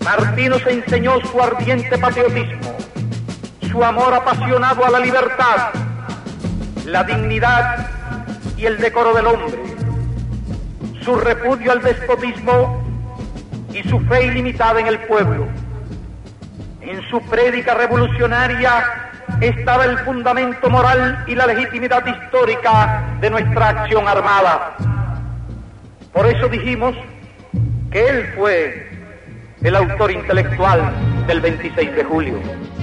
Martí nos enseñó su ardiente patriotismo, su amor apasionado a la libertad, la dignidad y el decoro del hombre, su repudio al despotismo y su fe ilimitada en el pueblo. En su prédica revolucionaria estaba el fundamento moral y la legitimidad histórica de nuestra acción armada. Por eso dijimos que él fue el autor intelectual del 26 de julio.